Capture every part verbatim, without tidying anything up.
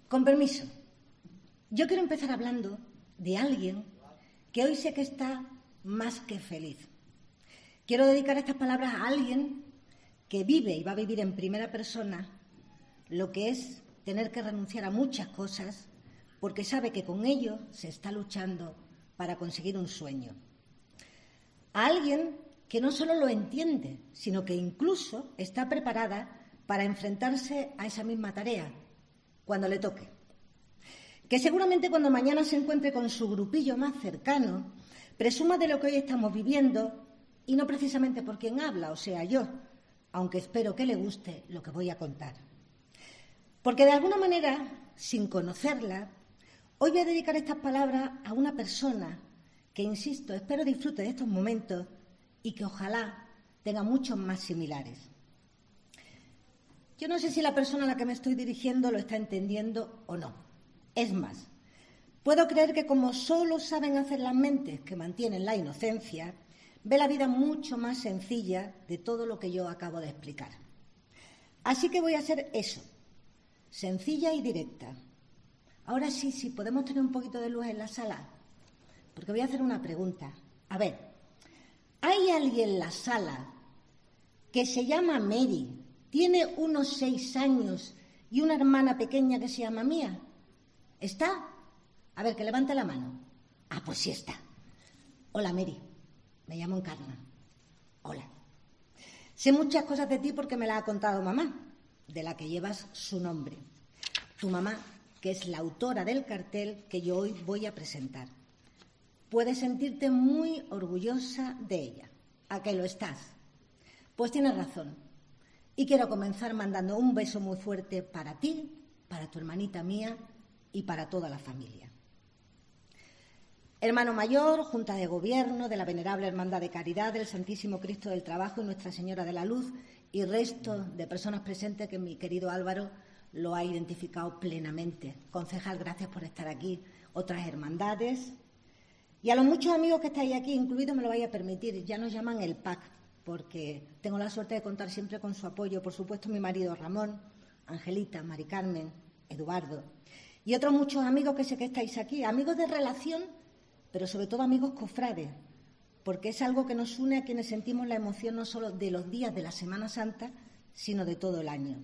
Con permiso, yo quiero empezar hablando de alguien que hoy sé que está más que feliz. Quiero dedicar estas palabras a alguien que vive y va a vivir en primera persona lo que es tener que renunciar a muchas cosas porque sabe que con ello se está luchando para conseguir un sueño. A alguien que no solo lo entiende, sino que incluso está preparada para enfrentarse a esa misma tarea cuando le toque. Que seguramente cuando mañana se encuentre con su grupillo más cercano, presuma de lo que hoy estamos viviendo y no precisamente por quien habla, o sea, yo, aunque espero que le guste lo que voy a contar. Porque de alguna manera, sin conocerla, hoy voy a dedicar estas palabras a una persona que, insisto, espero disfrute de estos momentos y que ojalá tenga muchos más similares. Yo no sé si la persona a la que me estoy dirigiendo lo está entendiendo o no. Es más, puedo creer que como solo saben hacer las mentes que mantienen la inocencia, ve la vida mucho más sencilla de todo lo que yo acabo de explicar. Así que voy a hacer eso, sencilla y directa. Ahora sí, sí, podemos tener un poquito de luz en la sala, porque voy a hacer una pregunta. A ver, ¿hay alguien en la sala que se llama Mary, tiene unos seis años y una hermana pequeña que se llama Mía? ¿Está? A ver, que levante la mano. Ah, pues sí está. Hola, Mary. Me llamo Encarna. Hola. Sé muchas cosas de ti porque me las ha contado mamá, de la que llevas su nombre. Tu mamá, que es la autora del cartel que yo hoy voy a presentar. Puedes sentirte muy orgullosa de ella. ¿A qué lo estás? Pues tienes razón. Y quiero comenzar mandando un beso muy fuerte para ti, para tu hermanita Mía y para toda la familia. Hermano mayor, Junta de Gobierno de la Venerable Hermandad de Caridad del Santísimo Cristo del Trabajo y Nuestra Señora de la Luz y resto de personas presentes que mi querido Álvaro lo ha identificado plenamente. Concejal, gracias por estar aquí. Otras hermandades. Y a los muchos amigos que estáis aquí, incluido me lo vais a permitir, ya nos llaman el P A C, porque tengo la suerte de contar siempre con su apoyo. Por supuesto, mi marido Ramón, Angelita, Mari Carmen, Eduardo y otros muchos amigos que sé que estáis aquí, amigos de relación, pero sobre todo amigos cofrades, porque es algo que nos une a quienes sentimos la emoción no solo de los días de la Semana Santa, sino de todo el año.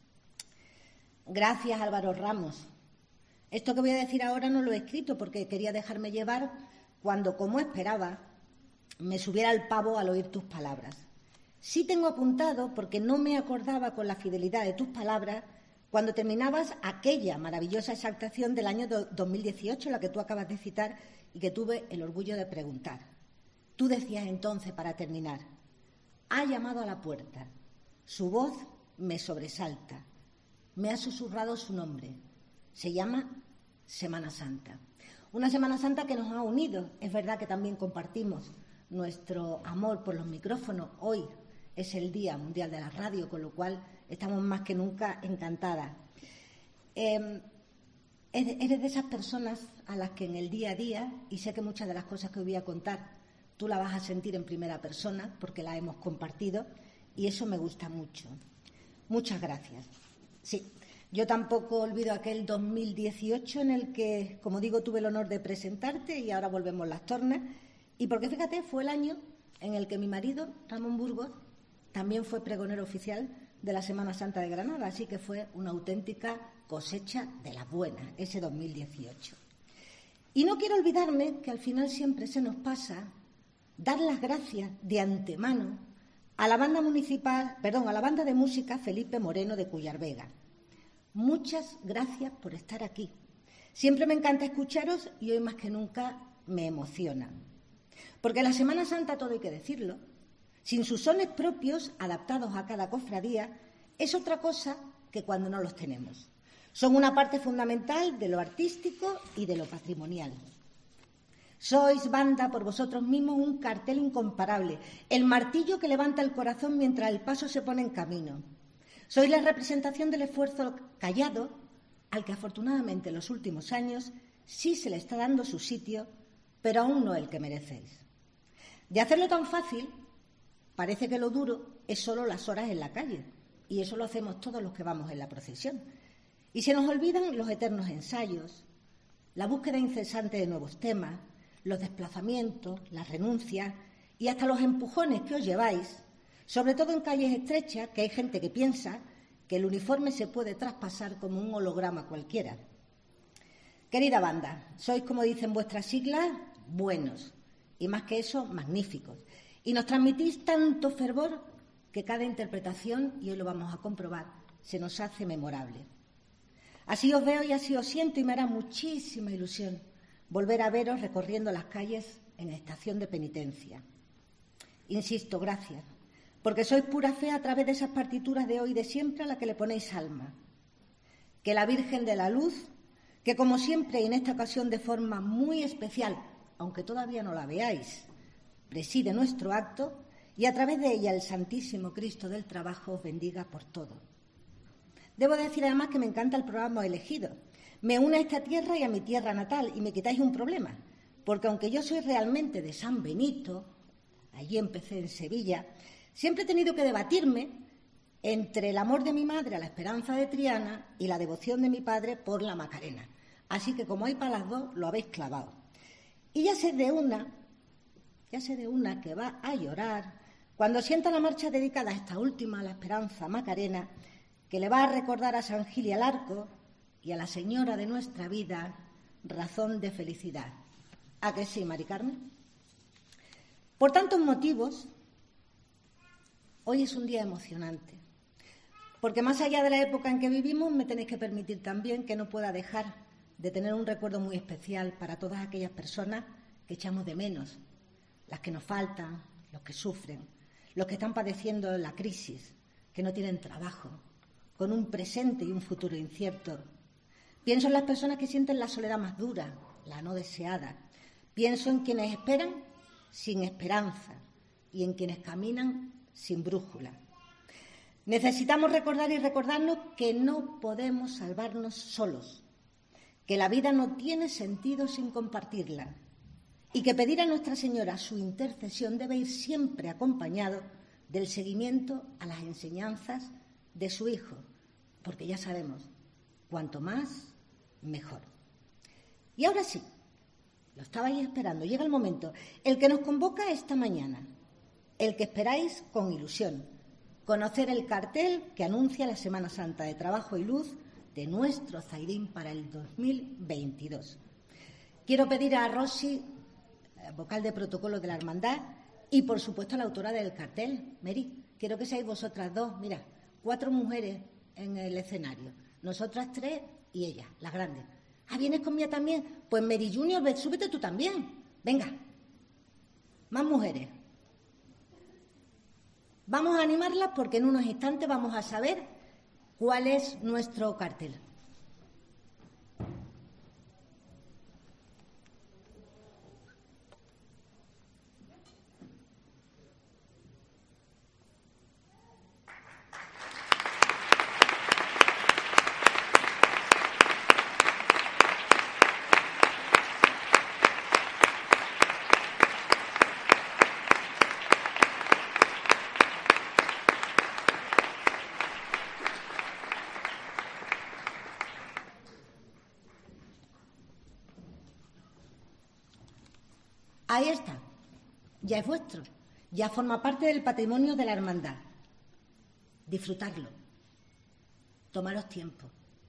Gracias, Álvaro Ramos. Esto que voy a decir ahora no lo he escrito porque quería dejarme llevar cuando, como esperaba, me subiera al pavo al oír tus palabras. Sí tengo apuntado, porque no me acordaba con la fidelidad de tus palabras, cuando terminabas aquella maravillosa exaltación del año dos mil dieciocho, la que tú acabas de citar y que tuve el orgullo de preguntar. Tú decías entonces, para terminar, ha llamado a la puerta, su voz me sobresalta, me ha susurrado su nombre, se llama Semana Santa. Una Semana Santa que nos ha unido. Es verdad que también compartimos nuestro amor por los micrófonos. Hoy es el Día Mundial de la Radio, con lo cual estamos más que nunca encantadas. Eh, eres de esas personas a las que en el día a día, y sé que muchas de las cosas que os voy a contar tú las vas a sentir en primera persona porque las hemos compartido, y eso me gusta mucho. Muchas gracias. Sí, yo tampoco olvido aquel dos mil dieciocho en el que, como digo, tuve el honor de presentarte y ahora volvemos las tornas. Y porque, fíjate, fue el año en el que mi marido, Ramón Burgos, también fue pregonero oficial de la Semana Santa de Granada, así que fue una auténtica cosecha de las buenas, ese dos mil dieciocho. Y no quiero olvidarme que al final siempre se nos pasa dar las gracias de antemano a la banda municipal, perdón, a la banda de música Felipe Moreno de Cuyar Vega. Muchas gracias por estar aquí. Siempre me encanta escucharos y hoy más que nunca me emociona. Porque la Semana Santa, todo hay que decirlo, sin sus sones propios, adaptados a cada cofradía, es otra cosa que cuando no los tenemos. Son una parte fundamental de lo artístico y de lo patrimonial. Sois, banda, por vosotros mismos un cartel incomparable, el martillo que levanta el corazón mientras el paso se pone en camino. Sois la representación del esfuerzo callado, al que afortunadamente en los últimos años sí se le está dando su sitio, pero aún no el que merecéis. De hacerlo tan fácil, parece que lo duro es solo las horas en la calle, y eso lo hacemos todos los que vamos en la procesión. Y se nos olvidan los eternos ensayos, la búsqueda incesante de nuevos temas, los desplazamientos, las renuncias y hasta los empujones que os lleváis, sobre todo en calles estrechas, que hay gente que piensa que el uniforme se puede traspasar como un holograma cualquiera. Querida banda, sois, como dicen vuestras siglas, buenos y, más que eso, magníficos. Y nos transmitís tanto fervor que cada interpretación, y hoy lo vamos a comprobar, se nos hace memorable. Así os veo y así os siento y me hará muchísima ilusión volver a veros recorriendo las calles en estación de penitencia. Insisto, gracias, porque sois pura fe a través de esas partituras de hoy y de siempre a las que le ponéis alma. Que la Virgen de la Luz, que como siempre y en esta ocasión de forma muy especial, aunque todavía no la veáis, preside nuestro acto y a través de ella el Santísimo Cristo del Trabajo os bendiga por todo. Debo decir además que me encanta el programa elegido. Me une a esta tierra y a mi tierra natal y me quitáis un problema, porque aunque yo soy realmente de San Benito, allí empecé en Sevilla, siempre he tenido que debatirme entre el amor de mi madre a la Esperanza de Triana y la devoción de mi padre por la Macarena. Así que como hay para las dos, lo habéis clavado. Y ya sé de una, ya sé de una que va a llorar cuando sienta la marcha dedicada a esta última, a la Esperanza Macarena, que le va a recordar a San Gil y al Arco y a la Señora de nuestra vida, razón de felicidad. ¿A que sí, Mari Carmen? Por tantos motivos, hoy es un día emocionante, porque más allá de la época en que vivimos, me tenéis que permitir también que no pueda dejar de tener un recuerdo muy especial para todas aquellas personas que echamos de menos, las que nos faltan, los que sufren, los que están padeciendo la crisis, que no tienen trabajo, con un presente y un futuro incierto. Pienso en las personas que sienten la soledad más dura, la no deseada. Pienso en quienes esperan sin esperanza y en quienes caminan sin brújula. Necesitamos recordar y recordarnos que no podemos salvarnos solos, que la vida no tiene sentido sin compartirla y que pedir a Nuestra Señora su intercesión debe ir siempre acompañado del seguimiento a las enseñanzas de su Hijo, porque ya sabemos, cuanto más, mejor. Y ahora sí, lo estabais esperando, llega el momento, el que nos convoca esta mañana, el que esperáis con ilusión, conocer el cartel que anuncia la Semana Santa de Trabajo y Luz de nuestro Zairín para el dos mil veintidós. Quiero pedir a Rosy, vocal de protocolo de la Hermandad, y por supuesto a la autora del cartel, Mary, quiero que seáis vosotras dos, mira, cuatro mujeres en el escenario, nosotras tres y ella, la grande. Ah, ¿vienes conmigo también? Pues Mary Junior, ven, súbete tú también. Venga, más mujeres. Vamos a animarlas porque en unos instantes vamos a saber cuál es nuestro cartel. Ahí está, ya es vuestro, ya forma parte del patrimonio de la hermandad. Disfrutarlo, tomaros tiempo.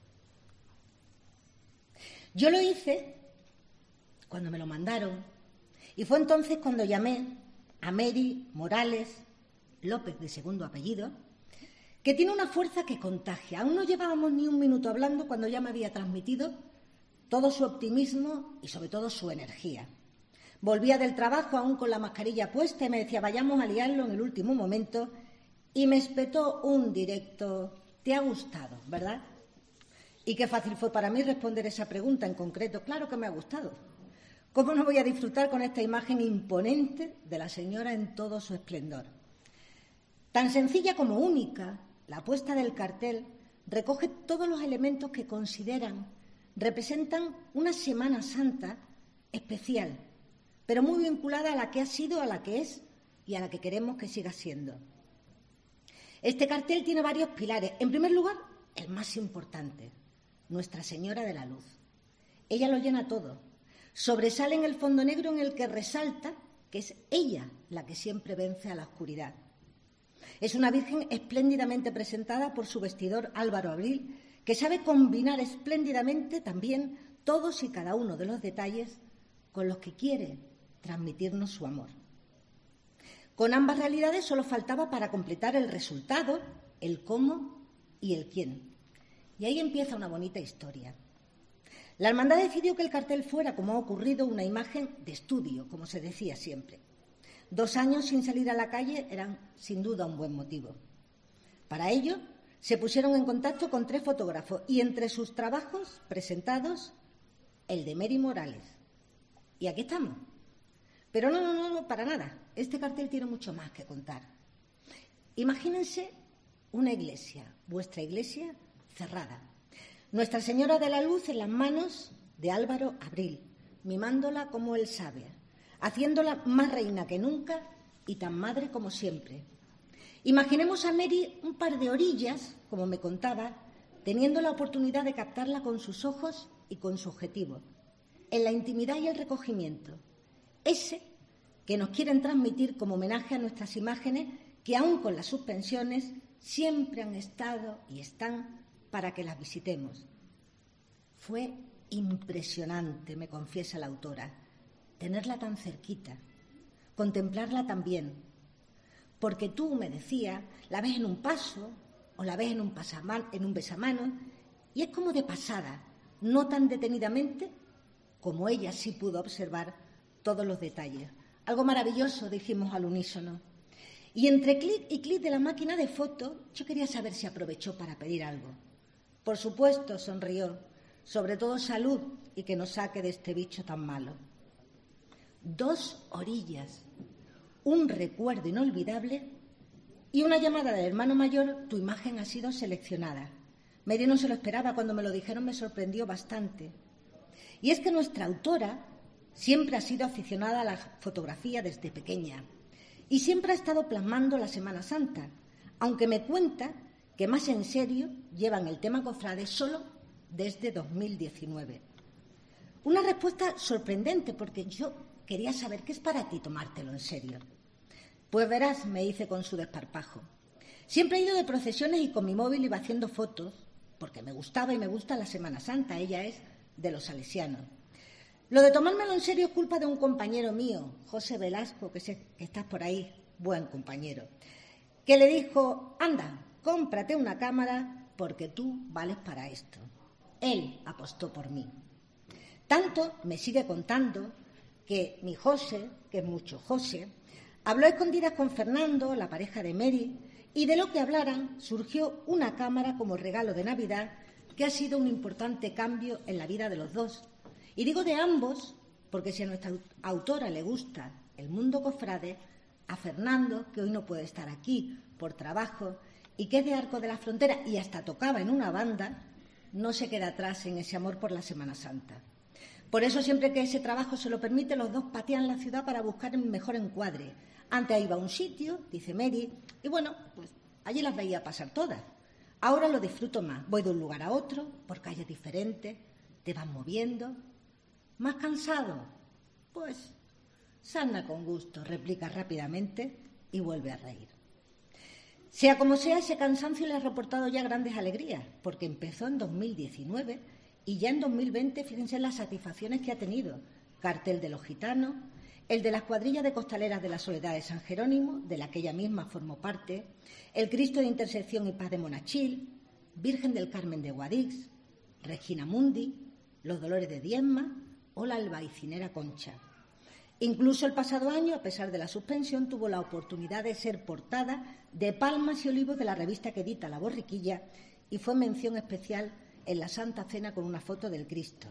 Yo lo hice cuando me lo mandaron y fue entonces cuando llamé a Mary Morales López, de segundo apellido, que tiene una fuerza que contagia. Aún no llevábamos ni un minuto hablando cuando ya me había transmitido todo su optimismo y sobre todo su energía. Volvía del trabajo aún con la mascarilla puesta y me decía, vayamos a liarlo en el último momento, y me espetó un directo, ¿te ha gustado, verdad? Y qué fácil fue para mí responder esa pregunta en concreto. Claro que me ha gustado. ¿Cómo no voy a disfrutar con esta imagen imponente de la señora en todo su esplendor? Tan sencilla como única, la puesta del cartel recoge todos los elementos que consideran representan una Semana Santa especial, pero muy vinculada a la que ha sido, a la que es y a la que queremos que siga siendo. Este cartel tiene varios pilares. En primer lugar, el más importante, Nuestra Señora de la Luz. Ella lo llena todo. Sobresale en el fondo negro en el que resalta que es ella la que siempre vence a la oscuridad. Es una Virgen espléndidamente presentada por su vestidor Álvaro Abril, que sabe combinar espléndidamente también todos y cada uno de los detalles con los que quiere transmitirnos su amor. Con ambas realidades solo faltaba para completar el resultado, el cómo y el quién. Y ahí empieza una bonita historia. La hermandad decidió que el cartel fuera, como ha ocurrido, una imagen de estudio, como se decía siempre. Dos años sin salir a la calle eran sin duda un buen motivo. Para ello, se pusieron en contacto con tres fotógrafos y entre sus trabajos presentados, el de Mary Morales. Y aquí estamos. Pero no, no, no, no, para nada. Este cartel tiene mucho más que contar. Imagínense una iglesia, vuestra iglesia, cerrada. Nuestra Señora de la Luz en las manos de Álvaro Abril, mimándola como él sabe, haciéndola más reina que nunca y tan madre como siempre. Imaginemos a Mary un par de orillas, como me contaba, teniendo la oportunidad de captarla con sus ojos y con su objetivo, en la intimidad y el recogimiento, ese que nos quieren transmitir como homenaje a nuestras imágenes que, aun con las suspensiones, siempre han estado y están para que las visitemos. Fue impresionante, me confiesa la autora, tenerla tan cerquita, contemplarla también, porque tú, me decía, la ves en un paso o la ves en un, pasaman, en un besamanos y es como de pasada, no tan detenidamente como ella sí pudo observar todos los detalles. Algo maravilloso, dijimos al unísono. Y entre clic y clic de la máquina de foto, yo quería saber si aprovechó para pedir algo. Por supuesto, sonrió, sobre todo salud y que nos saque de este bicho tan malo. Dos orillas, un recuerdo inolvidable y una llamada del hermano mayor, tu imagen ha sido seleccionada. Mary no se lo esperaba, cuando me lo dijeron me sorprendió bastante. Y es que nuestra autora siempre ha sido aficionada a la fotografía desde pequeña y siempre ha estado plasmando la Semana Santa, aunque me cuenta que más en serio llevan el tema cofrade solo desde dos mil diecinueve. Una respuesta sorprendente, porque yo quería saber qué es para ti tomártelo en serio. Pues verás, me dice con su desparpajo. Siempre he ido de procesiones y con mi móvil iba haciendo fotos, porque me gustaba y me gusta la Semana Santa, ella es de los salesianos. Lo de tomármelo en serio es culpa de un compañero mío, José Velasco, que, sé, que estás por ahí, buen compañero, que le dijo, anda, cómprate una cámara porque tú vales para esto. Él apostó por mí. Tanto me sigue contando que mi José, que es mucho José, habló a escondidas con Fernando, la pareja de Mary, y de lo que hablaran surgió una cámara como regalo de Navidad que ha sido un importante cambio en la vida de los dos. Y digo de ambos porque si a nuestra autora le gusta el mundo cofrade, a Fernando, que hoy no puede estar aquí por trabajo y que es de Arco de la Frontera y hasta tocaba en una banda, no se queda atrás en ese amor por la Semana Santa. Por eso, siempre que ese trabajo se lo permite, los dos patean la ciudad para buscar el mejor encuadre. Antes iba a un sitio, dice Mary, y bueno, pues allí las veía pasar todas. Ahora lo disfruto más. Voy de un lugar a otro, por calles diferentes, te vas moviendo. ¿Más cansado? Pues sana con gusto, replica rápidamente y vuelve a reír. Sea como sea, ese cansancio le ha reportado ya grandes alegrías, porque empezó en dos mil diecinueve y ya en dos mil veinte, fíjense las satisfacciones que ha tenido. Cartel de los gitanos, el de las cuadrillas de costaleras de la Soledad de San Jerónimo, de la que ella misma formó parte, el Cristo de Intersección y Paz de Monachil, Virgen del Carmen de Guadix, Regina Mundi, los Dolores de Diezma o la Albaicínera Concha. Incluso el pasado año, a pesar de la suspensión, tuvo la oportunidad de ser portada de Palmas y Olivos de la revista que edita La Borriquilla y fue mención especial en la Santa Cena con una foto del Cristo.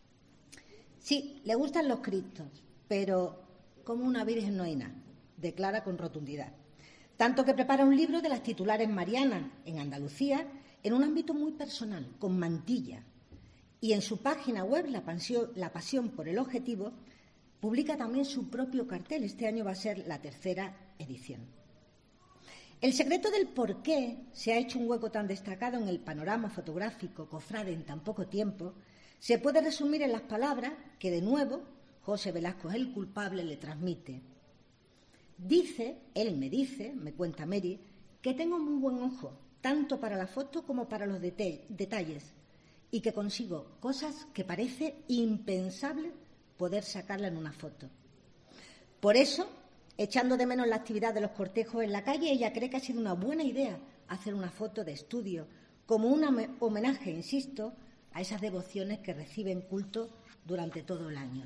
Sí, le gustan los Cristos, pero como una virgen no hay nada, declara con rotundidad. Tanto que prepara un libro de las titulares marianas en Andalucía en un ámbito muy personal, con mantilla. Y en su página web, La Pasión, La Pasión por el Objetivo, publica también su propio cartel. Este año va a ser la tercera edición. El secreto del por qué se ha hecho un hueco tan destacado en el panorama fotográfico cofrade en tan poco tiempo se puede resumir en las palabras que, de nuevo, José Velasco, el culpable, le transmite. Dice, él me dice, me cuenta Mary, que tengo muy buen ojo, tanto para la foto como para los dete- detalles, y que consigo cosas que parece impensable poder sacarla en una foto. Por eso, echando de menos la actividad de los cortejos en la calle, ella cree que ha sido una buena idea hacer una foto de estudio, como un homenaje, insisto, a esas devociones que reciben culto durante todo el año.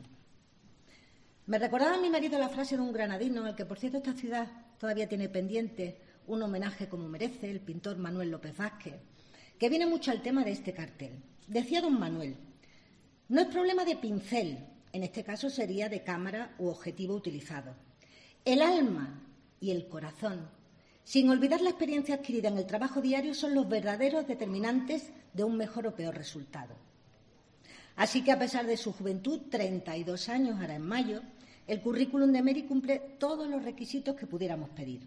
Me recordaba a mi marido la frase de un granadino, al que, por cierto, esta ciudad todavía tiene pendiente un homenaje como merece, el pintor Manuel López Vázquez, que viene mucho al tema de este cartel. Decía don Manuel, no es problema de pincel, en este caso sería de cámara u objetivo utilizado. El alma y el corazón, sin olvidar la experiencia adquirida en el trabajo diario, son los verdaderos determinantes de un mejor o peor resultado. Así que, a pesar de su juventud, treinta y dos años, ahora en mayo, el currículum de Mary cumple todos los requisitos que pudiéramos pedir.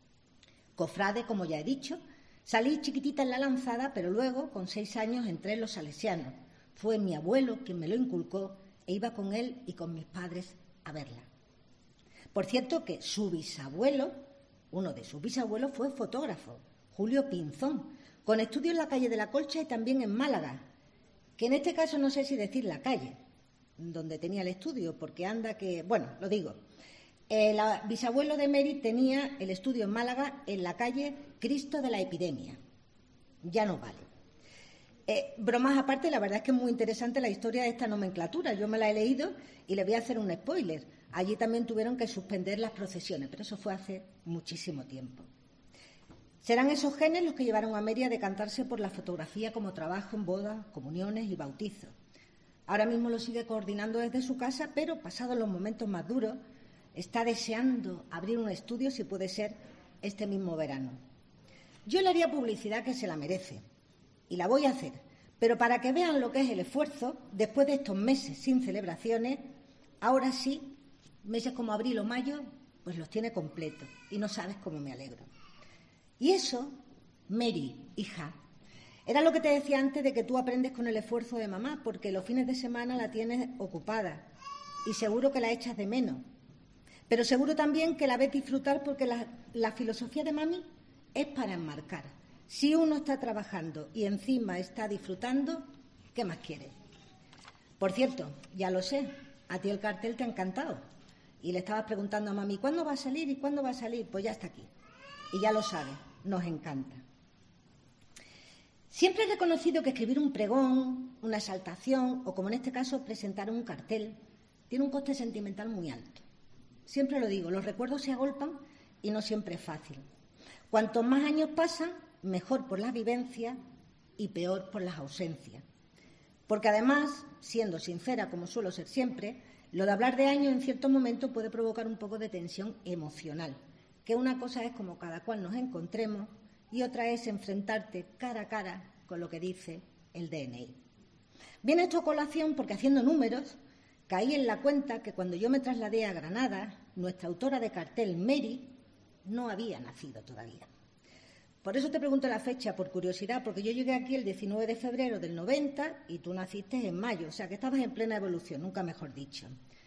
Cofrade, como ya he dicho, salí chiquitita en la Lanzada, pero luego, con seis años, entré en los Salesianos. Fue mi abuelo quien me lo inculcó e iba con él y con mis padres a verla. Por cierto que su bisabuelo, uno de sus bisabuelos, fue fotógrafo, Julio Pinzón, con estudio en la calle de la Colcha y también en Málaga, que en este caso no sé si decir la calle donde tenía el estudio, porque anda que, bueno, lo digo. El bisabuelo de Mary tenía el estudio en Málaga en la calle Cristo de la Epidemia. Ya no vale. Eh, bromas aparte, la verdad es que es muy interesante la historia de esta nomenclatura. Yo me la he leído y le voy a hacer un spoiler. Allí también tuvieron que suspender las procesiones, pero eso fue hace muchísimo tiempo. Serán esos genes los que llevaron a Mary a decantarse por la fotografía como trabajo en bodas, comuniones y bautizos. Ahora mismo lo sigue coordinando desde su casa, pero pasados los momentos más duros, está deseando abrir un estudio, si puede ser, este mismo verano. Yo le haría publicidad que se la merece, y la voy a hacer, pero para que vean lo que es el esfuerzo, después de estos meses sin celebraciones, ahora sí, meses como abril o mayo, pues los tiene completos, y no sabes cómo me alegro. Y eso, Mary, hija, era lo que te decía antes de que tú aprendes con el esfuerzo de mamá, porque los fines de semana la tienes ocupada y seguro que la echas de menos. Pero seguro también que la ves disfrutar porque la, la filosofía de mami es para enmarcar. Si uno está trabajando y encima está disfrutando, ¿qué más quieres? Por cierto, ya lo sé, a ti el cartel te ha encantado. Y le estabas preguntando a mami, ¿cuándo va a salir y cuándo va a salir? Pues ya está aquí. Y ya lo sabes, nos encanta. Siempre he reconocido que escribir un pregón, una exaltación o, como en este caso, presentar un cartel, tiene un coste sentimental muy alto. Siempre lo digo, los recuerdos se agolpan y no siempre es fácil. Cuantos más años pasan, mejor por las vivencias y peor por las ausencias. Porque además, siendo sincera como suelo ser siempre, lo de hablar de años en ciertos momentos puede provocar un poco de tensión emocional, que una cosa es como cada cual nos encontremos y otra es enfrentarte cara a cara con lo que dice el D N I. Viene esto a colación porque, haciendo números, caí en la cuenta que cuando yo me trasladé a Granada, nuestra autora de cartel, Mary, no había nacido todavía. Por eso te pregunto la fecha, por curiosidad, porque yo llegué aquí el diecinueve de febrero del noventa y tú naciste en mayo, o sea que estabas en plena evolución, nunca mejor dicho.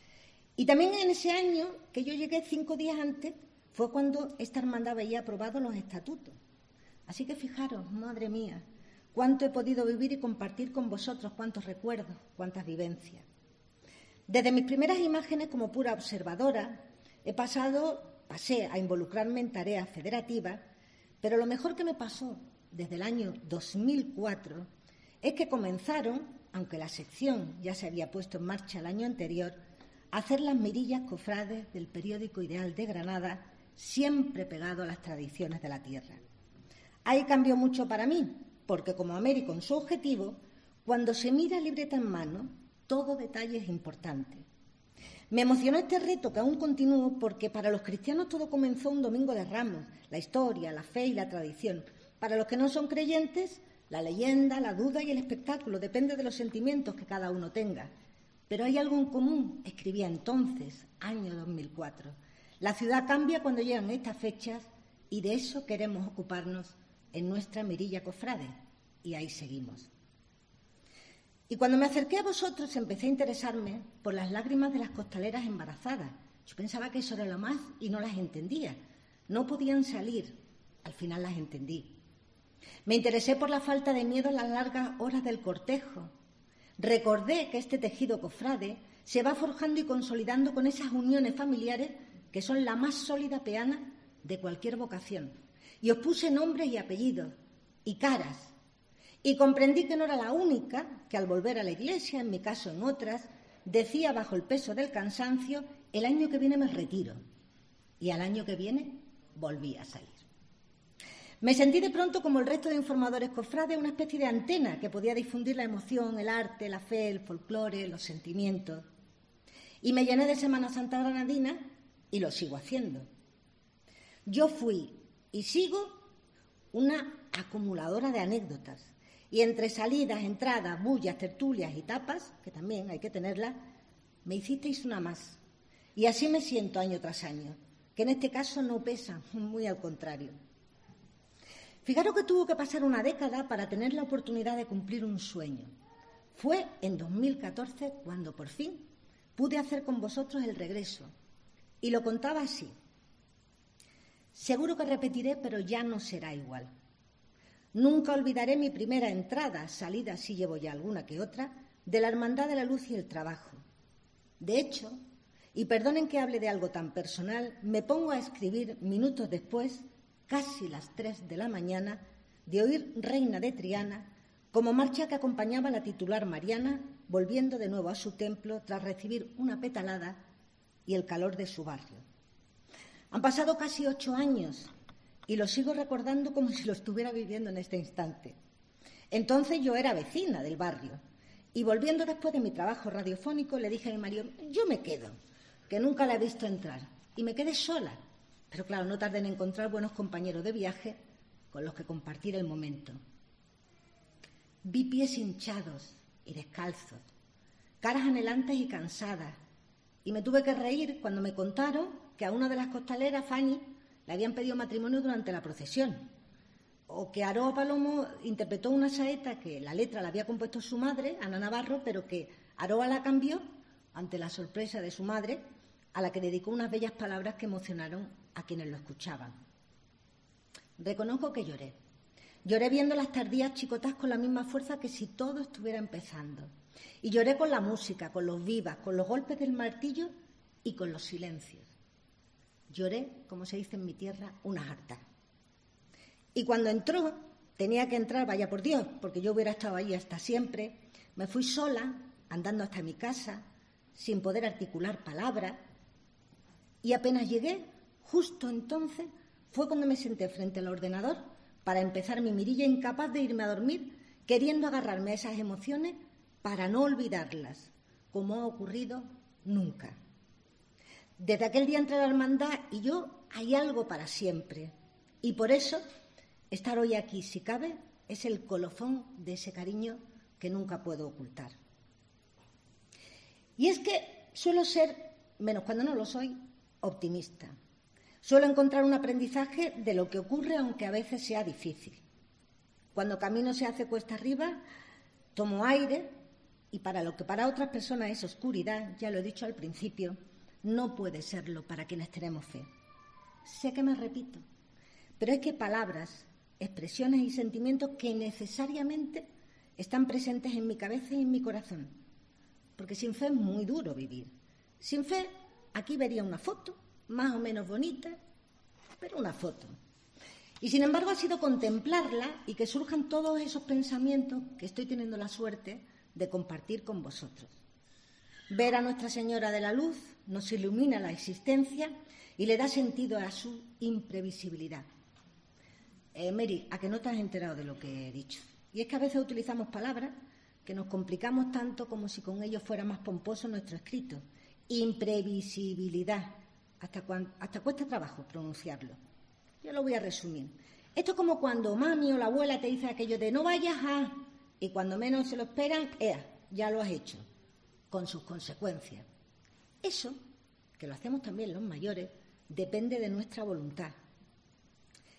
Y también en ese año, que yo llegué cinco días antes, fue cuando esta hermandad había aprobado los estatutos. Así que fijaros, madre mía, cuánto he podido vivir y compartir con vosotros, cuántos recuerdos, cuántas vivencias. Desde mis primeras imágenes como pura observadora, he pasado, pasé a involucrarme en tareas federativas, pero lo mejor que me pasó desde el año dos mil cuatro es que comenzaron, aunque la sección ya se había puesto en marcha el año anterior, a hacer las mirillas cofrades del periódico Ideal de Granada, siempre pegado a las tradiciones de la tierra. Ahí cambió mucho para mí, porque como Américo en su objetivo, cuando se mira libreta en mano, todo detalle es importante. Me emocionó este reto que aún continúo porque para los cristianos todo comenzó un domingo de Ramos, la historia, la fe y la tradición. Para los que no son creyentes, la leyenda, la duda y el espectáculo, depende de los sentimientos que cada uno tenga. Pero hay algo en común, escribía entonces, año dos mil cuatro. La ciudad cambia cuando llegan estas fechas y de eso queremos ocuparnos en nuestra Mirilla Cofrade, y ahí seguimos. Y cuando me acerqué a vosotros empecé a interesarme por las lágrimas de las costaleras embarazadas. Yo pensaba que eso era lo más y no las entendía. No podían salir. Al final las entendí. Me interesé por la falta de miedo en las largas horas del cortejo. Recordé que este tejido cofrade se va forjando y consolidando con esas uniones familiares que son la más sólida peana de cualquier vocación. Y os puse nombres y apellidos y caras. Y comprendí que no era la única que al volver a la iglesia, en mi caso en otras, decía bajo el peso del cansancio: el año que viene me retiro. Y al año que viene volví a salir. Me sentí de pronto como el resto de informadores cofrades, una especie de antena que podía difundir la emoción, el arte, la fe, el folclore, los sentimientos. Y me llené de Semana Santa granadina y lo sigo haciendo. Yo fui y sigo una acumuladora de anécdotas. Y entre salidas, entradas, bullas, tertulias y tapas, que también hay que tenerlas, me hicisteis una más. Y así me siento año tras año, que en este caso no pesa, muy al contrario. Fijaros que tuvo que pasar una década para tener la oportunidad de cumplir un sueño. Fue en dos mil catorce cuando por fin pude hacer con vosotros el regreso. Y lo contaba así. Seguro que repetiré, pero ya no será igual. Nunca olvidaré mi primera entrada, salida, si llevo ya alguna que otra, de la Hermandad de la Luz y el Trabajo. De hecho, y perdonen que hable de algo tan personal, me pongo a escribir minutos después, casi las tres de la mañana, de oír Reina de Triana, como marcha que acompañaba a la titular Mariana, volviendo de nuevo a su templo tras recibir una petalada y el calor de su barrio. Han pasado casi ocho años y lo sigo recordando como si lo estuviera viviendo en este instante. Entonces yo era vecina del barrio y volviendo después de mi trabajo radiofónico le dije a mi marido: yo me quedo, que nunca la he visto entrar, y me quedé sola. Pero claro, no tardé en encontrar buenos compañeros de viaje con los que compartir el momento. Vi pies hinchados y descalzos, caras anhelantes y cansadas, y me tuve que reír cuando me contaron que a una de las costaleras, Fanny, le habían pedido matrimonio durante la procesión, o que Aroa Palomo interpretó una saeta que la letra la había compuesto su madre, Ana Navarro, pero que Aroa la cambió ante la sorpresa de su madre, a la que dedicó unas bellas palabras que emocionaron a quienes lo escuchaban. Reconozco que lloré. Lloré viendo las tardías chicotas con la misma fuerza que si todo estuviera empezando. Y lloré con la música, con los vivas, con los golpes del martillo y con los silencios. Lloré, como se dice en mi tierra, una harta. Y cuando entró, tenía que entrar, vaya por Dios, porque yo hubiera estado ahí hasta siempre, me fui sola, andando hasta mi casa, sin poder articular palabras, y apenas llegué, justo entonces, fue cuando me senté frente al ordenador para empezar mi mirilla, incapaz de irme a dormir, queriendo agarrarme a esas emociones para no olvidarlas, como ha ocurrido nunca. Desde aquel día entré a la hermandad y yo hay algo para siempre. Y por eso, estar hoy aquí, si cabe, es el colofón de ese cariño que nunca puedo ocultar. Y es que suelo ser, menos cuando no lo soy, optimista. Suelo encontrar un aprendizaje de lo que ocurre, aunque a veces sea difícil. Cuando camino se hace cuesta arriba, tomo aire y para lo que para otras personas es oscuridad, ya lo he dicho al principio, no puede serlo para quienes tenemos fe. Sé que me repito, pero es que palabras, expresiones y sentimientos que necesariamente están presentes en mi cabeza y en mi corazón. Porque sin fe es muy duro vivir. Sin fe, aquí vería una foto, más o menos bonita, pero una foto. Y sin embargo ha sido contemplarla y que surjan todos esos pensamientos que estoy teniendo la suerte de compartir con vosotros. Ver a Nuestra Señora de la Luz nos ilumina la existencia y le da sentido a su imprevisibilidad. Eh, Mary, ¿a que no te has enterado de lo que he dicho? Y es que a veces utilizamos palabras que nos complicamos tanto como si con ello fuera más pomposo nuestro escrito. Imprevisibilidad. Hasta, cuando, hasta cuesta trabajo pronunciarlo. Yo lo voy a resumir. Esto es como cuando mami o la abuela te dice aquello de no vayas a... y cuando menos se lo esperan, ea, ya lo has hecho, con sus consecuencias. Eso, que lo hacemos también los mayores, depende de nuestra voluntad.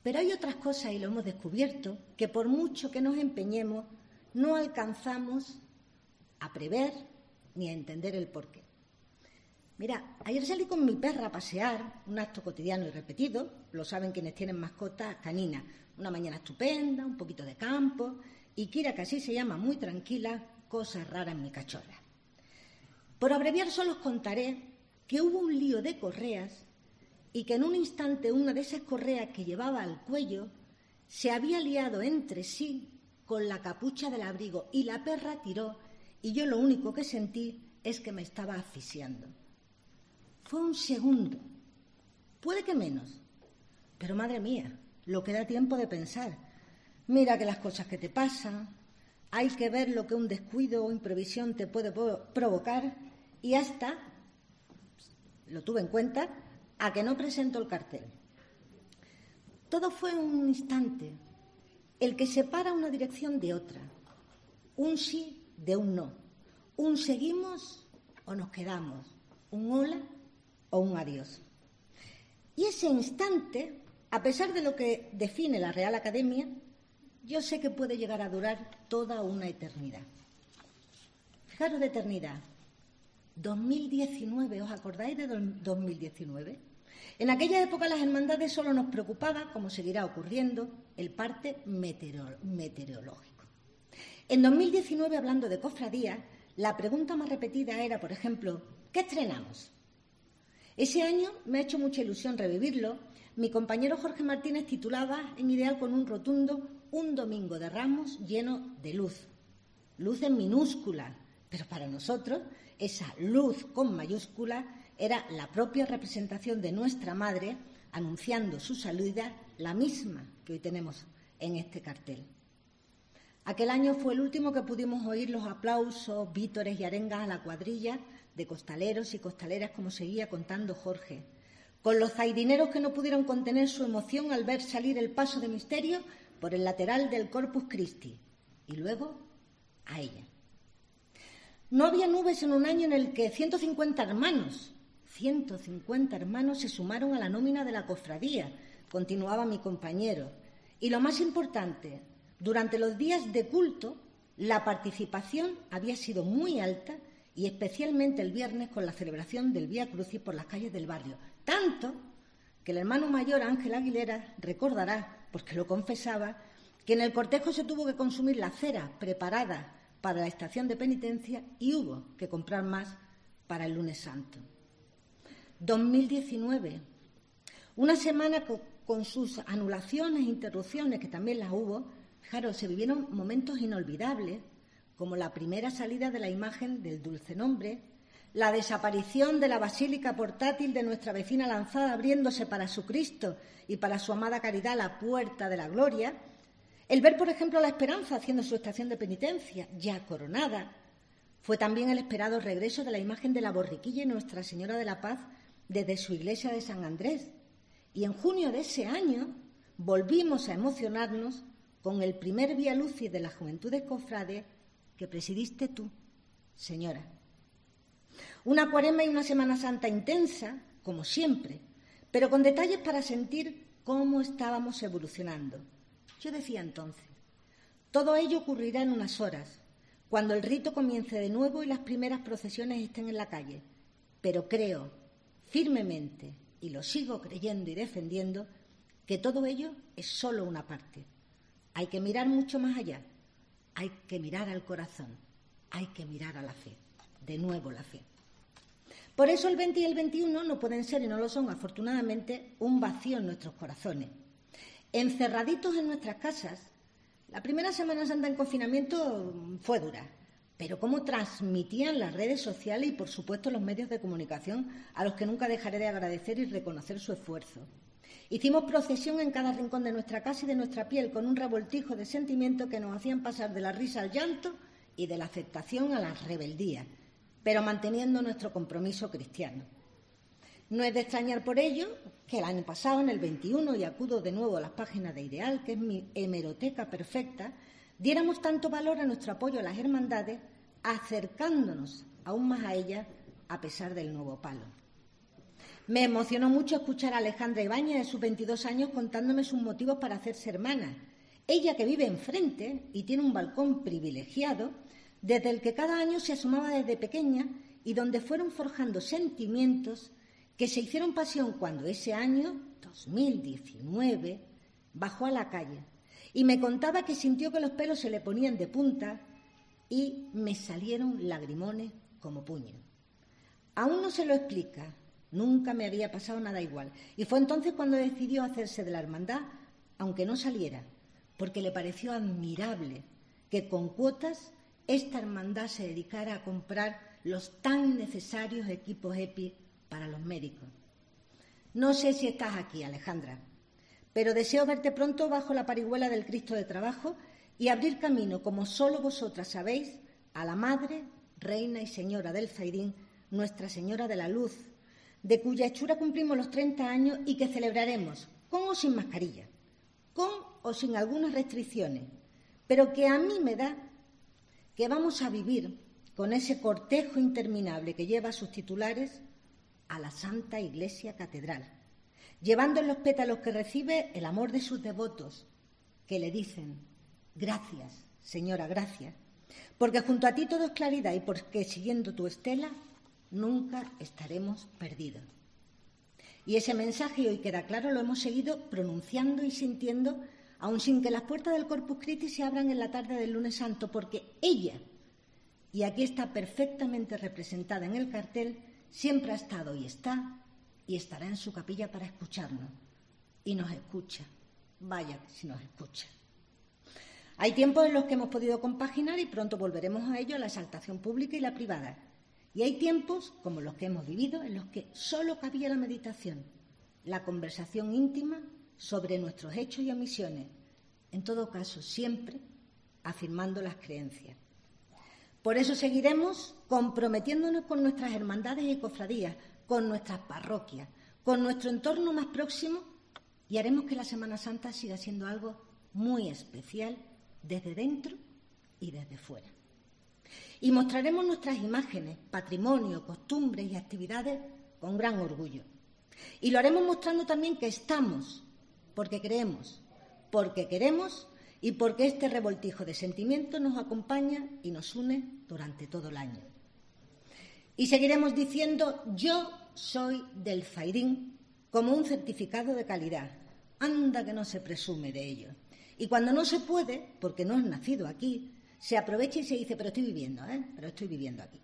Pero hay otras cosas, y lo hemos descubierto, que por mucho que nos empeñemos, no alcanzamos a prever ni a entender el porqué. Mira, ayer salí con mi perra a pasear, un acto cotidiano y repetido, lo saben quienes tienen mascotas caninas. Una mañana estupenda, un poquito de campo, y Kira, que así se llama, muy tranquila, cosas raras en mi cachorra. Por abreviar solo os contaré que hubo un lío de correas y que en un instante una de esas correas que llevaba al cuello se había liado entre sí con la capucha del abrigo y la perra tiró y yo lo único que sentí es que me estaba asfixiando. Fue un segundo, puede que menos, pero madre mía, lo que da tiempo de pensar. Mira que las cosas que te pasan, hay que ver lo que un descuido o improvisión te puede provocar y hasta, lo tuve en cuenta, a que no presento el cartel. Todo fue un instante, el que separa una dirección de otra, un sí de un no, un seguimos o nos quedamos, un hola o un adiós. Y ese instante, a pesar de lo que define la Real Academia, yo sé que puede llegar a durar toda una eternidad. Fijaros de eternidad. dos mil diecinueve, ¿os acordáis de dos mil diecinueve? En aquella época las hermandades solo nos preocupaba, como seguirá ocurriendo, el parte meteoro- meteorológico. En dos mil diecinueve, hablando de cofradías, la pregunta más repetida era, por ejemplo, ¿qué estrenamos? Ese año me ha hecho mucha ilusión revivirlo. Mi compañero Jorge Martínez titulaba en Ideal con un rotundo Un domingo de Ramos lleno de luz. Luz en minúscula, pero para nosotros esa luz con mayúscula era la propia representación de nuestra Madre anunciando su salida, la misma que hoy tenemos en este cartel. Aquel año fue el último que pudimos oír los aplausos, vítores y arengas a la cuadrilla de costaleros y costaleras, como seguía contando Jorge, con los zaidineros que no pudieron contener su emoción al ver salir el paso de misterio por el lateral del Corpus Christi y luego a ella. No había nubes en un año en el que ciento cincuenta hermanos, ciento cincuenta hermanos se sumaron a la nómina de la cofradía, continuaba mi compañero. Y lo más importante, durante los días de culto, la participación había sido muy alta y especialmente el viernes con la celebración del Vía Crucis por las calles del barrio. Tanto que el hermano mayor Ángel Aguilera recordará, porque lo confesaba, que en el cortejo se tuvo que consumir la cera preparada para la estación de penitencia y hubo que comprar más para el lunes santo. dos mil diecinueve, una semana con, con sus anulaciones e interrupciones, que también las hubo. Fijaros, se vivieron momentos inolvidables, como la primera salida de la imagen del Dulce Nombre, la desaparición de la basílica portátil de nuestra vecina Lanzada abriéndose para su Cristo y para su amada Caridad la puerta de la gloria, el ver, por ejemplo, a la Esperanza haciendo su estación de penitencia, ya coronada. Fue también el esperado regreso de la imagen de la Borriquilla y Nuestra Señora de la Paz desde su iglesia de San Andrés. Y en junio de ese año volvimos a emocionarnos con el primer Vía Lucis de las Juventudes Cofrades que presidiste tú, señora. Una Cuaresma y una Semana Santa intensa, como siempre, pero con detalles para sentir cómo estábamos evolucionando. Yo decía entonces, todo ello ocurrirá en unas horas, cuando el rito comience de nuevo y las primeras procesiones estén en la calle. Pero creo firmemente, y lo sigo creyendo y defendiendo, que todo ello es solo una parte. Hay que mirar mucho más allá, hay que mirar al corazón, hay que mirar a la fe, de nuevo la fe. Por eso el veinte y el veintiuno no pueden ser, y no lo son, afortunadamente, un vacío en nuestros corazones. Encerraditos en nuestras casas, la primera Semana Santa en confinamiento fue dura, pero cómo transmitían las redes sociales y, por supuesto, los medios de comunicación, a los que nunca dejaré de agradecer y reconocer su esfuerzo. Hicimos procesión en cada rincón de nuestra casa y de nuestra piel, con un revoltijo de sentimientos que nos hacían pasar de la risa al llanto y de la aceptación a la rebeldía, pero manteniendo nuestro compromiso cristiano. No es de extrañar por ello que el año pasado, en el veintiuno, y acudo de nuevo a las páginas de Ideal, que es mi hemeroteca perfecta, diéramos tanto valor a nuestro apoyo a las hermandades, acercándonos aún más a ellas a pesar del nuevo palo. Me emocionó mucho escuchar a Alejandra Ibáñez, de sus veintidós años, contándome sus motivos para hacerse hermana. Ella, que vive enfrente y tiene un balcón privilegiado, desde el que cada año se asomaba desde pequeña y donde fueron forjando sentimientos que se hicieron pasión cuando ese año, dos mil diecinueve, bajó a la calle y me contaba que sintió que los pelos se le ponían de punta y me salieron lagrimones como puño. Aún no se lo explica, nunca me había pasado nada igual. Y fue entonces cuando decidió hacerse de la hermandad, aunque no saliera, porque le pareció admirable que con cuotas esta hermandad se dedicara a comprar los tan necesarios equipos EPI para los médicos. No sé si estás aquí, Alejandra, pero deseo verte pronto bajo la parihuela del Cristo de Trabajo y abrir camino, como solo vosotras sabéis, a la Madre, Reina y Señora del Zaidín, Nuestra Señora de la Luz, de cuya hechura cumplimos los treinta años y que celebraremos con o sin mascarilla, con o sin algunas restricciones, pero que a mí me da que vamos a vivir con ese cortejo interminable que lleva a sus titulares a la Santa Iglesia Catedral, llevando en los pétalos que recibe el amor de sus devotos, que le dicen: gracias, señora, gracias, porque junto a ti todo es claridad y porque siguiendo tu estela nunca estaremos perdidos. Y ese mensaje, hoy queda claro, lo hemos seguido pronunciando y sintiendo, aun sin que las puertas del Corpus Christi se abran en la tarde del lunes santo, porque ella, y aquí está perfectamente representada en el cartel, siempre ha estado y está y estará en su capilla para escucharnos. Y nos escucha. Vaya si nos escucha. Hay tiempos en los que hemos podido compaginar y pronto volveremos a ello, la exaltación pública y la privada. Y hay tiempos, como los que hemos vivido, en los que solo cabía la meditación, la conversación íntima sobre nuestros hechos y omisiones, en todo caso siempre afirmando las creencias. Por eso seguiremos comprometiéndonos con nuestras hermandades y cofradías, con nuestras parroquias, con nuestro entorno más próximo, y haremos que la Semana Santa siga siendo algo muy especial desde dentro y desde fuera. Y mostraremos nuestras imágenes, patrimonio, costumbres y actividades con gran orgullo. Y lo haremos mostrando también que estamos, porque creemos, porque queremos y porque este revoltijo de sentimientos nos acompaña y nos une durante todo el año. Y seguiremos diciendo: yo soy del Zaidín, como un certificado de calidad. Anda que no se presume de ello. Y cuando no se puede, porque no has nacido aquí, se aprovecha y se dice: pero estoy viviendo, ¿eh? Pero estoy viviendo aquí.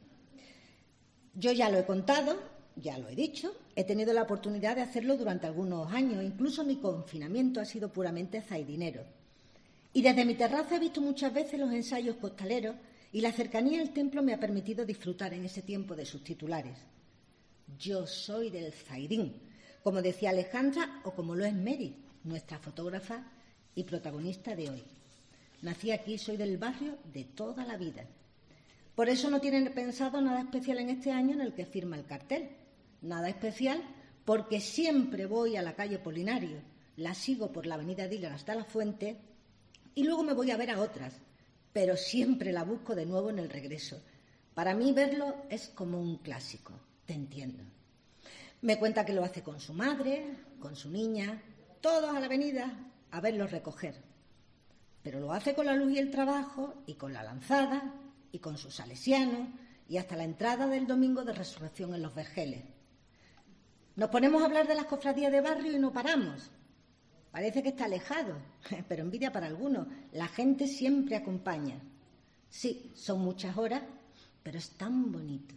Yo ya lo he contado, ya lo he dicho, he tenido la oportunidad de hacerlo durante algunos años, incluso mi confinamiento ha sido puramente zaidinero. Y desde mi terraza he visto muchas veces los ensayos costaleros y la cercanía al templo me ha permitido disfrutar en ese tiempo de sus titulares. Yo soy del Zaidín, como decía Alejandra o como lo es Mary, nuestra fotógrafa y protagonista de hoy. Nací aquí, soy del barrio de toda la vida. Por eso no tienen pensado nada especial en este año en el que firma el cartel. Nada especial porque siempre voy a la calle Polinario, la sigo por la avenida Diller hasta la Fuente y luego me voy a ver a otras, pero siempre la busco de nuevo en el regreso. Para mí verlo es como un clásico, te entiendo. Me cuenta que lo hace con su madre, con su niña, todos a la avenida a verlos recoger. Pero lo hace con la luz y el trabajo, y con la lanzada, y con sus salesianos, y hasta la entrada del domingo de resurrección en los vergeles. Nos ponemos a hablar de las cofradías de barrio y no paramos. Parece que está alejado, pero envidia para algunos. La gente siempre acompaña. Sí, son muchas horas, pero es tan bonito.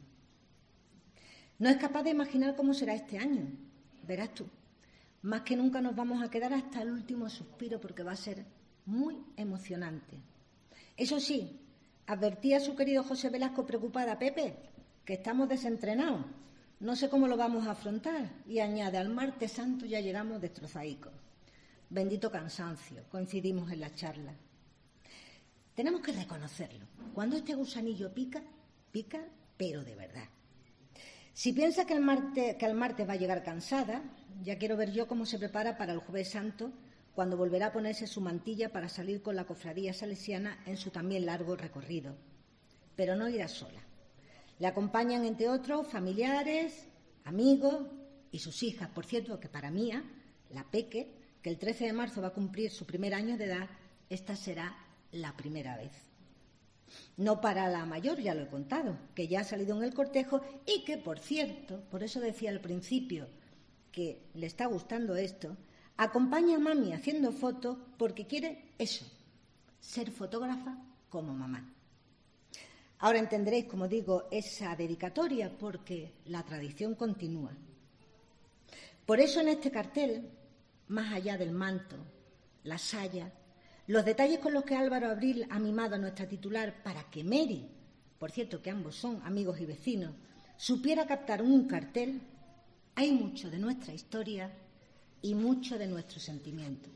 No es capaz de imaginar cómo será este año. Verás tú, más que nunca nos vamos a quedar hasta el último suspiro porque va a ser muy emocionante. Eso sí, advertía a su querido José Velasco preocupada: Pepe, que estamos desentrenados, no sé cómo lo vamos a afrontar. Y añade: al martes santo ya llegamos destrozadicos. Bendito cansancio, coincidimos en la charla. Tenemos que reconocerlo. Cuando este gusanillo pica, pica, pero de verdad. Si piensa que el martes, que el martes va a llegar cansada, ya quiero ver yo cómo se prepara para el Jueves Santo, cuando volverá a ponerse su mantilla para salir con la cofradía salesiana en su también largo recorrido. Pero no irá sola. Le acompañan, entre otros, familiares, amigos y sus hijas. Por cierto, que para Mía, la peque, que el trece de marzo va a cumplir su primer año de edad, esta será la primera vez. No para la mayor, ya lo he contado, que ya ha salido en el cortejo y que, por cierto, por eso decía al principio que le está gustando esto, acompaña a mami haciendo fotos porque quiere eso, ser fotógrafa como mamá. Ahora entenderéis, como digo, esa dedicatoria porque la tradición continúa. Por eso en este cartel, más allá del manto, la saya, los detalles con los que Álvaro Abril ha mimado a nuestra titular para que Mary, por cierto que ambos son amigos y vecinos, supiera captar un cartel, hay mucho de nuestra historia y mucho de nuestro sentimiento.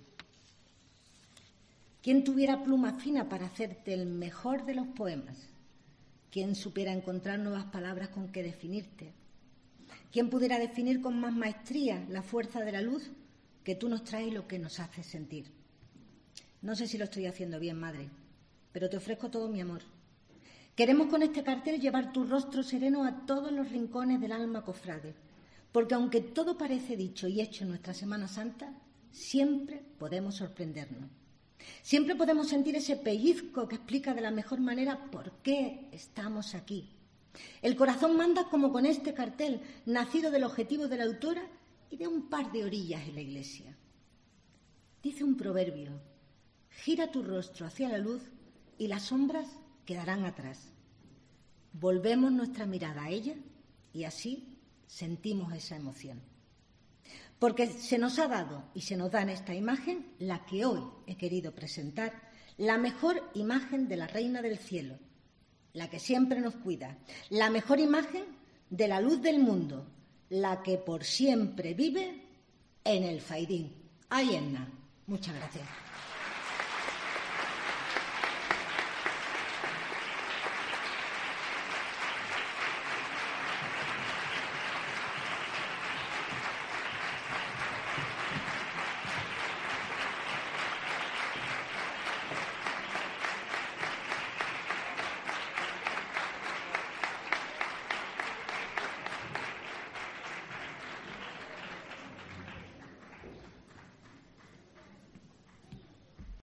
¿Quién tuviera pluma fina para hacerte el mejor de los poemas? ¿Quién supiera encontrar nuevas palabras con que definirte? ¿Quién pudiera definir con más maestría la fuerza de la luz que tú nos traes y lo que nos haces sentir? No sé si lo estoy haciendo bien, madre, pero te ofrezco todo mi amor. Queremos con este cartel llevar tu rostro sereno a todos los rincones del alma cofrade, porque aunque todo parece dicho y hecho en nuestra Semana Santa, siempre podemos sorprendernos. Siempre podemos sentir ese pellizco que explica de la mejor manera por qué estamos aquí. El corazón manda como con este cartel, nacido del objetivo de la autora y de un par de orillas en la iglesia. Dice un proverbio: gira tu rostro hacia la luz y las sombras quedarán atrás. Volvemos nuestra mirada a ella y así sentimos esa emoción. Porque se nos ha dado y se nos da en esta imagen la que hoy he querido presentar, la mejor imagen de la Reina del Cielo, la que siempre nos cuida, la mejor imagen de la luz del mundo, la que por siempre vive en el Fairín. Ahí Enna. Muchas gracias.